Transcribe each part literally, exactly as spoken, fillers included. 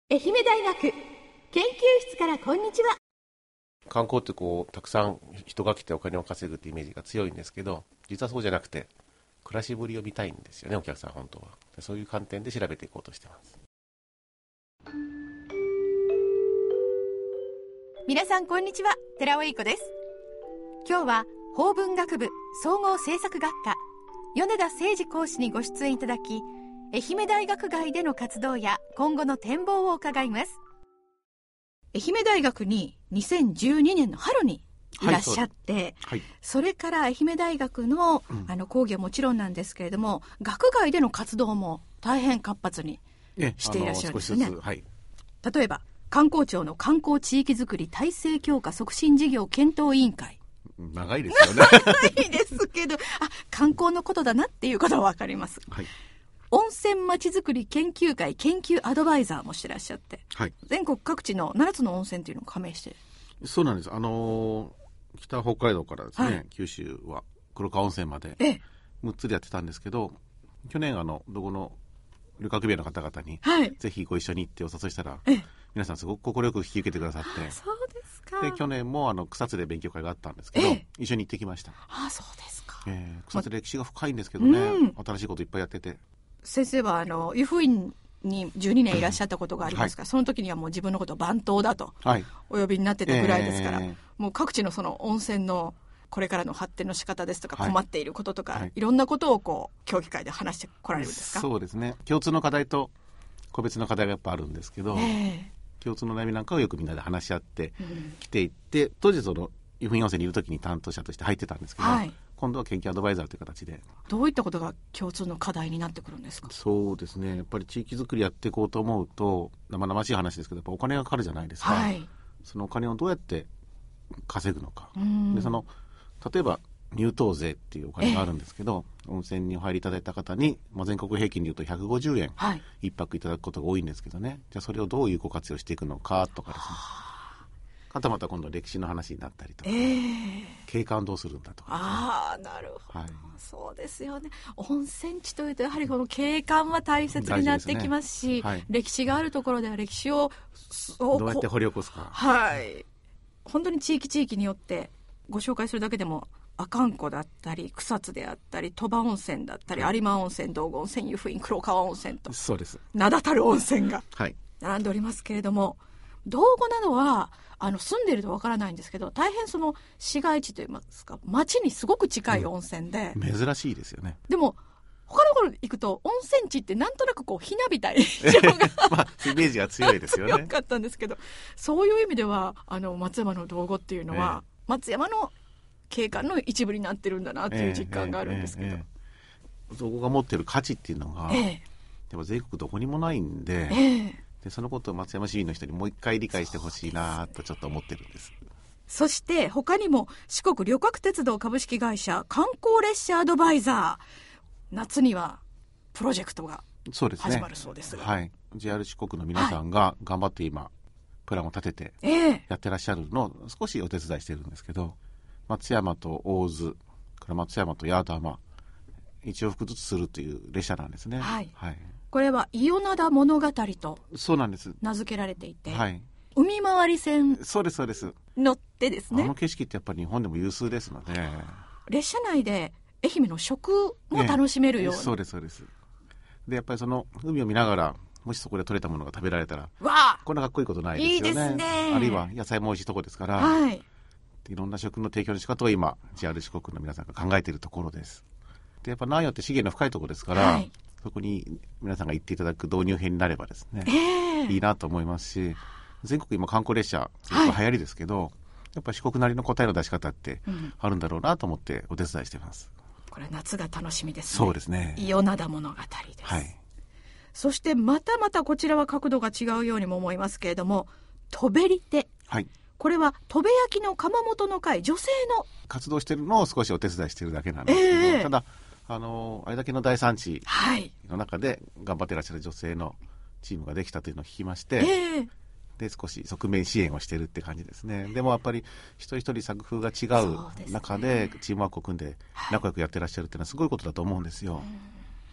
愛媛大学研究室からこんにちは。 観光ってこうたくさん人が来てお金を稼ぐってイメージが強いんですけど、実はそうじゃなくて暮らしぶりを見たいんですよね、お客さん本当は。そういう観点で調べていこうとしてます。 皆さんこんにちは、寺尾英子です。今日は法文学部総合政策学科米田誠二講師にご出演いただき、愛媛大学外での活動や今後の展望を伺います。愛媛大学ににせんじゅうにねんの春にいらっしゃって、はいはい、それから愛媛大学 の,、うん、あの講義はもちろんなんですけれども、学外での活動も大変活発にしていらっしゃるんですよね。 はい、 例えば観光庁の観光地域づくり体制強化促進事業検討委員会、 長いですよね。 長いですけど、あ、観光のことだなっていうことは分かります。はい、温泉まちづくり研究会研究アドバイザーもしてらっしゃって、はい、全国各地のななつの温泉というのを加盟している。 そうなんです。あのー、北北海道からですね、はい、九州は黒川温泉までむっつでやってたんですけど、去年あのどこの旅客便の方々に、はい、ぜひご一緒にってお誘いしたら、皆さんすごく快く引き受けてくださって、 そうですか。 で去年もあの草津で勉強会があったんですけど、一緒に行ってきました。 あ、そうですか。 えー、草津歴史が深いんですけどね、うん、新しいこといっぱいやってて。 先生はあの湯布院にじゅうにねんいらっしゃったことがありますから、うん、はい、その時にはもう自分のことを番頭だとお呼びになってたぐらいですから、はい、えー、もう各地のその温泉のこれからの発展の仕方ですとか、困っていることとか、はい、いろんなことをこう協議会で話してこられるんですか。 そうですね。共通の課題と個別の課題がやっぱあるんですけど、えー、共通の悩みなんかをよくみんなで話し合ってきていって、うん、当時その湯布院温泉にいる時に担当者として入ってたんですけど、はい、今度は研究アドバイザーという形で。 どういったことが共通の課題になってくるんですか。 そうですね、やっぱり地域づくりやっていこうと思うと、生々しい話ですけど、やっぱお金がかかるじゃないですか、はい、そのお金をどうやって稼ぐのか。でその例えば入湯税っていうお金があるんですけど、えー、温泉にお入りいただいた方に、まあ、全国平均でいうとひゃくごじゅうえん、はい、一泊いただくことが多いんですけどね。じゃあそれをどう有効活用していくのかとかですね、あとまた今度歴史の話になったりとか、えー、景観どうするんだとか、ね、 ああ、なるほど、はい、そうですよね。温泉地というとやはりこの景観は大切になってきますし、すね、はい、歴史があるところでは歴史をどうやって掘り起こすか、 はい、本当に地域地域によってご紹介するだけでも、阿寒湖だったり草津であったり鳥羽温泉だったり、はい、有馬温泉、道後温泉、湯布院、黒川温泉と、 そうです、 名だたる温泉が並んでおりますけれども、道後などはあの住んでいるとわからないんですけど、大変その市街地といいますか町にすごく近い温泉で、 うん、珍しいですよね。 でも他のところ行くと温泉地ってなんとなくこうひなびた印象が、 まあ、イメージが強いですよね。 強かったんですけど、そういう意味ではあの松山の道後っていうのは、えー、松山の景観の一部になってるんだなっていう実感があるんですけど、えーえーえー、そこが持ってる価値っていうのが、えー、でも全国どこにもないんで、えー、でそのことを松山市民の人にもう一回理解してほしいなとちょっと思ってるんです。 そして他にも四国旅客鉄道株式会社観光列車アドバイザー、夏にはプロジェクトが始まるそうですが、 はい、ジェイアール 四国の皆さんが頑張って今、はい、プランを立ててやってらっしゃるのを少しお手伝いしてるんですけど、松山と大津、松山と八幡いち往復ずつするという列車なんですね。はい、はい、 これは伊予灘物語と名付けられていて、はい、海回り線そうですそうです乗ってですね、 あの景色ってやっぱり日本でも有数ですので、 列車内で愛媛の食も楽しめるように、 ね、そうですそうです。でやっぱりその海を見ながら、もしそこで採れたものが食べられたら、わこんなかっこいいことないですよね。 いいですね。 あるいは野菜も美味しいところですから、はい、いろんな食の提供の仕方を今 ジェイアール 四国の皆さんが考えているところです。でやっぱ南予って資源の深いところですから、はい、そこに皆さんが行っていただく導入編になればですね、えー、いいなと思いますし、全国今観光列車すごく流行りですけど、はい、やっぱ四国なりの答えの出し方ってあるんだろうなと思ってお手伝いしてます、 うん、これ夏が楽しみですね。 そうですね。 伊予灘物語です、はい、そしてまたまたこちらは角度が違うようにも思いますけれども、とべり手、はい、これはとべ焼きの窯元の会、女性の活動しているのを少しお手伝いしているだけなんですけど、えー、ただあのあれだけの大産地の中で頑張っていらっしゃる女性のチームができたというのを聞きまして、えー、で少し側面支援をしているって感じですね。でもやっぱり一人一人作風が違う中でチームワークを組んで仲良くやってらっしゃるっていうのはすごいことだと思うんですよ。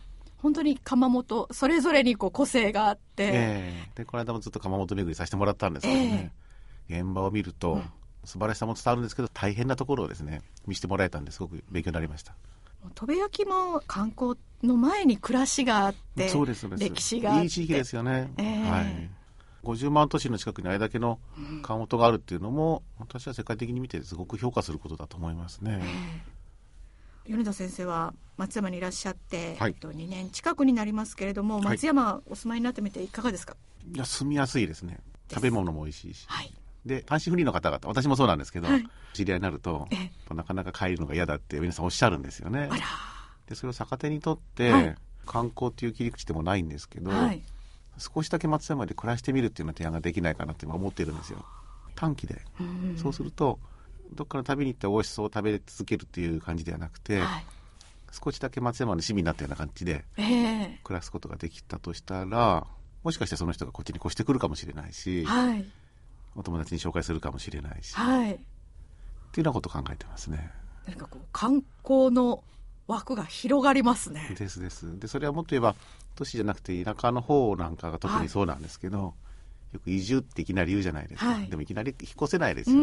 本当に窯元それぞれにこう個性があって、 えー、でこの間もずっと窯元巡りさせてもらったんですけどね、えー、現場を見ると、うん、素晴らしさも伝わるんですけど大変なところをですね見せてもらえたんですごく勉強になりました。 砥部焼も観光の前に暮らしがあってそうですそうです歴史があっていい地域ですよね、 えーはい、ごじゅうまん都市の近くにあれだけの窯元があるっていうのも、うん、私は世界的に見てすごく評価することだと思いますね、 えー、米田先生は松山にいらっしゃって、 はい、 えっと、にねん近くになりますけれども、松山お住まいになってみていかがですか？ いや住みやすいですね。食べ物も美味しいし、はい、で単身赴任の方々私もそうなんですけど、はい、知り合いになるとなかなか帰るのが嫌だって皆さんおっしゃるんですよね。 あらでそれを逆手にとって、はい、観光っていう切り口でもないんですけど、はい、少しだけ松山で暮らしてみるっていうような提案ができないかなって今思っているんですよ。短期で、うん、そうするとどっかの旅に行って美味しそう食べ続けるっていう感じではなくて、はい、少しだけ松山の市民になったような感じで暮らすことができたとしたら、もしかしてその人がこっちに越してくるかもしれないし、はい、お友達に紹介するかもしれないし、はい、っていうようなことを考えてますね。 なんかこう観光の枠が広がりますね。 ですですでそれはもっと言えば都市じゃなくて田舎の方なんかが特にそうなんですけど、はい、よく移住っていきなり言うじゃないですか、はい、でもいきなり引っ越せないですよ、うん、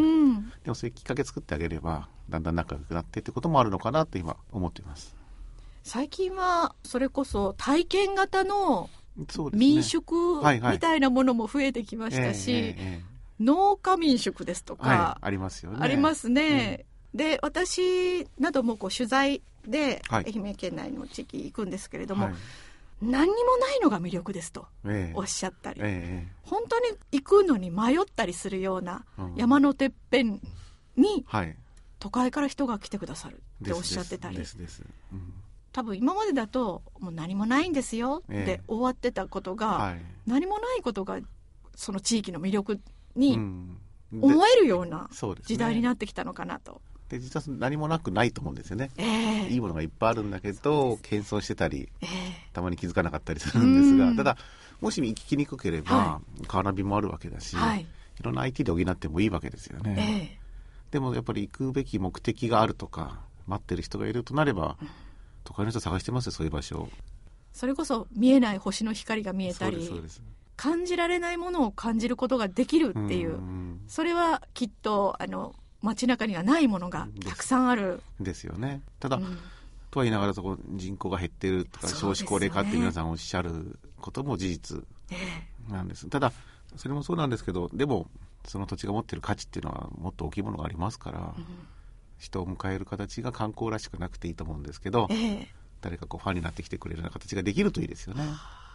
でもそういうきっかけ作ってあげればだんだん仲良くなってってこともあるのかなって今思っています。 最近はそれこそ体験型の民宿みたいなものも増えてきましたし、農家民宿ですとか、 はい、ありますよね。 ありますね、うん、で私などもこう取材で愛媛県内の地域行くんですけれども、はい、何にもないのが魅力ですとおっしゃったり、ええ、本当に行くのに迷ったりするような山のてっぺんに都会から人が来てくださるっておっしゃってたり、ですですです、うん、多分今までだともう何もないんですよって終わってたことが、はい、何もないことがその地域の魅力に思えるような時代になってきたのかなと。 で実は何もなくないと思うんですよね、えー、いいものがいっぱいあるんだけど謙遜してたり、えー、たまに気づかなかったりするんですが、ただもし聞きにくければ、はい、カーナビもあるわけだし、はい、いろんな アイティー で補ってもいいわけですよね、えー、でもやっぱり行くべき目的があるとか待ってる人がいるとなれば、うん、都会の人探してますよそういう場所を。 それこそ見えない星の光が見えたり、そうですそうです、感じられないものを感じることができるっていう、うん、それはきっとあの街中にはないものがたくさんあるです、ですよね。ただ、うん、とは言いながらそこ人口が減っているとか、少子高齢化って皆さんおっしゃることも事実なんです、えー、ただそれもそうなんですけど、でもその土地が持っている価値っていうのはもっと大きいものがありますから、うん、人を迎える形が観光らしくなくていいと思うんですけど、えー、誰かこうファンになってきてくれるような形ができるといいですよね。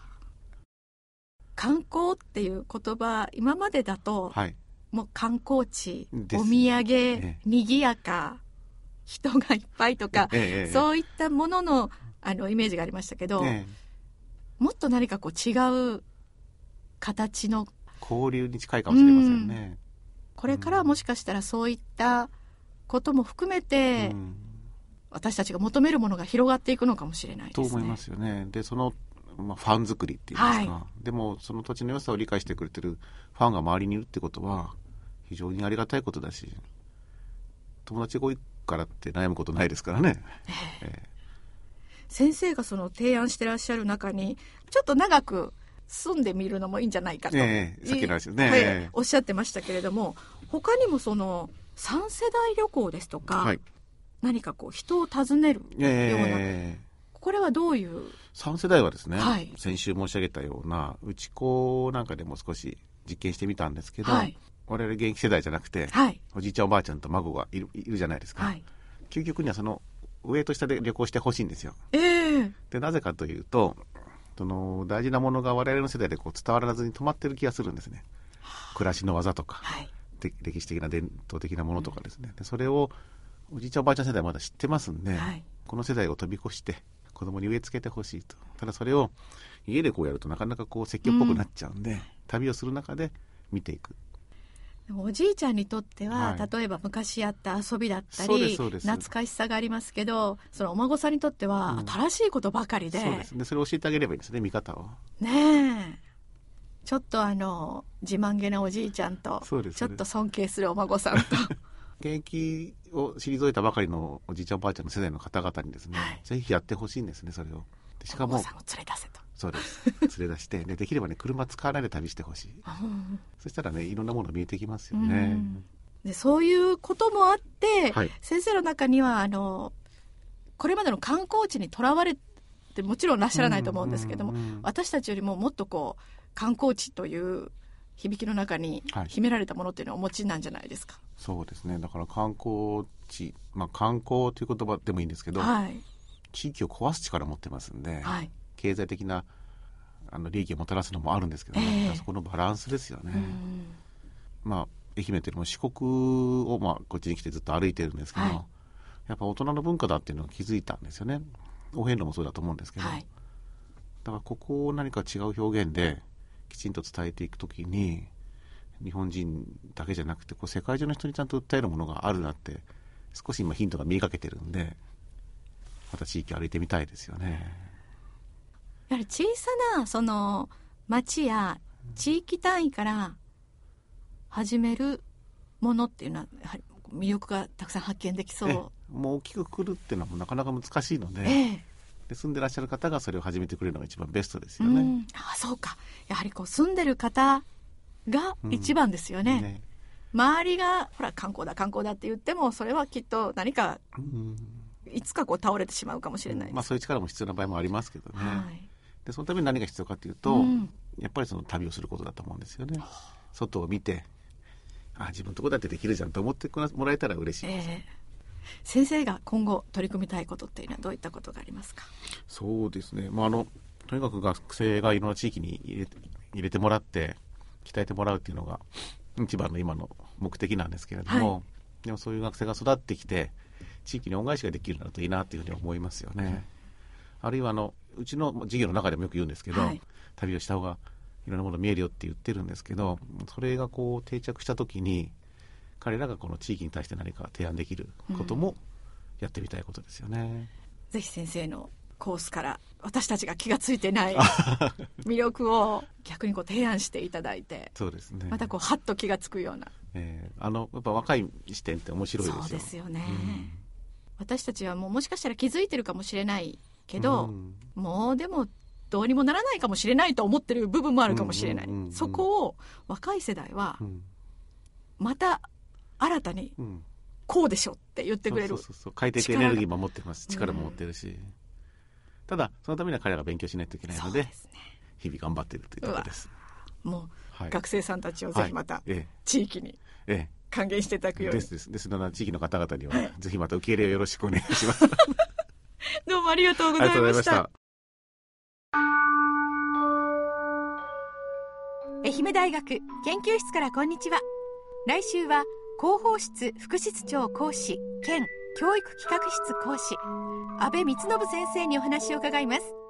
観光っていう言葉今までだと、はい、もう観光地、お土産、ええ、にぎやか、人がいっぱいとか、ええ、そういったものの、あのイメージがありましたけど、え、もっと何かこう違う形の交流に近いかもしれませんね、うん、 これからはもしかしたらそういったことも含めて、うん、私たちが求めるものが広がっていくのかもしれないですね。 と思いますよね。でそのまあ、ファン作りっていうんですか、はい、でもその土地の良さを理解してくれてるファンが周りにいるってことは非常にありがたいことだし、友達が多いからって悩むことないですからね、えーえー、 先生がその提案してらっしゃる中にちょっと長く住んでみるのもいいんじゃないかと、 えー、さっきの話ですね、 はい、おっしゃってましたけれども、他にもそのさん世代旅行ですとか、はい、何かこう人を訪ねるような、えーこれはどういうさん世代はですね、はい、先週申し上げたようなうち子なんかでも少し実験してみたんですけど、はい、我々現役世代じゃなくて、はい、おじいちゃんおばあちゃんと孫がいる、いるじゃないですか、はい、究極にはその上と下で旅行してほしいんですよ、えー、でなぜかというとその大事なものが我々の世代でこう伝わらずに止まってる気がするんですね。暮らしの技とか、はい、で歴史的な伝統的なものとかですね、でそれをおじいちゃんおばあちゃん世代はまだ知ってますんで、はい、この世代を飛び越して子供に植え付けてほしいと。ただそれを家でこうやるとなかなかこう説教っぽくなっちゃうんで、うん、旅をする中で見ていく。 おじいちゃんにとっては、はい、例えば昔やった遊びだったり懐かしさがありますけど、そのお孫さんにとっては新しいことばかりで、うん、 そうですね、それを教えてあげればいいんですね、見方をねえ。ちょっとあの自慢げなおじいちゃんとちょっと尊敬するお孫さんと現役を退いたばかりのおじいちゃんおばあちゃんの世代の方々にですね、はい、ぜひやってほしいんですね。それをでしかもお子さんを連れ出せと。 そうです連れ出してでできればね車使わないで旅してほしいそしたらねいろんなもの見えてきますよね。 でそういうこともあって、 はい、 先生の中にはあのこれまでの観光地にとらわれてもちろんらっしゃらないと思うんですけども、私たちよりももっとこう観光地という響きの中に秘められたものっていうのをお持ちなんじゃないですか。はい、 そうですね。だから観光地、まあ、観光という言葉でもいいんですけど、はい、地域を壊す力を持ってますんで、はい、経済的なあの利益をもたらすのもあるんですけどね、えー、そこのバランスですよね。まあ、愛媛というのも四国を、まあ、こっちに来てずっと歩いてるんですけど、はい、やっぱ大人の文化だっていうのを気づいたんですよね。お遍路もそうだと思うんですけど、はい、だからここを何か違う表現できちんと伝えていくときに日本人だけじゃなくてこう世界中の人にちゃんと訴えるものがあるなって少し今ヒントが見えかけてるんで、また地域を歩いてみたいですよね。 やはり小さなその町や地域単位から始めるものっていうのはやはり魅力がたくさん発見できそう。 えもう大きくくるっていうのはもうなかなか難しいので、ええ、で住んでらっしゃる方がそれを始めてくれるのが一番ベストですよね。うん、 あ、そうか。やはりこう住んでる方が一番ですよね。うんね、周りがほら観光だ観光だって言ってもそれはきっと何か、うん、いつかこう倒れてしまうかもしれないです。 うんまあ、そういう力も必要な場合もありますけどね。はい、でそのために何が必要かというと、うん、やっぱりその旅をすることだと思うんですよね。外を見てあ自分のところだってできるじゃんと思ってもらえたら嬉しいです。えー先生が今後取り組みたいことっていうのはどういったことがありますか。 そうですね、まあ、あのとにかく学生がいろんな地域に入れ、入れてもらって鍛えてもらうっていうのが一番の今の目的なんですけれども、はい、でもそういう学生が育ってきて地域に恩返しができるようになるといいなというふうに思いますよね。うん、あるいはあのうちの授業の中でもよく言うんですけど、はい、旅をした方がいろんなもの見えるよって言ってるんですけど、それがこう定着した時に彼らがこの地域に対して何か提案できることもやってみたいことですよね。うん、 ぜひ先生のコースから私たちが気がついてない魅力を逆にこう提案していただいてそうですね、 またこうハッと気がつくような、 えー、あのやっぱ若い視点って面白いですよ。 そうですよね。うん、私たちはもうもしかしたら気づいてるかもしれないけど、うん、もうでもどうにもならないかもしれないと思ってる部分もあるかもしれない、うんうんうんうん、そこを若い世代はまた新たにこうでしょって言ってくれる、 そうそうそう、変えていくエネルギーも持ってます、力も持ってるし、うん、ただそのためには彼らが勉強しないといけないの で, で、ね、日々頑張っているというところです。 もう、はい、学生さんたちをぜひまた地域に還元していただくように、 ですですですので地域の方々にはぜひまた受け入れをよろしくお願いしますどうもありがとうございました。愛媛大学研究室からこんにちは。来週は広報室副室長講師兼教育企画室講師安倍光信先生にお話を伺います。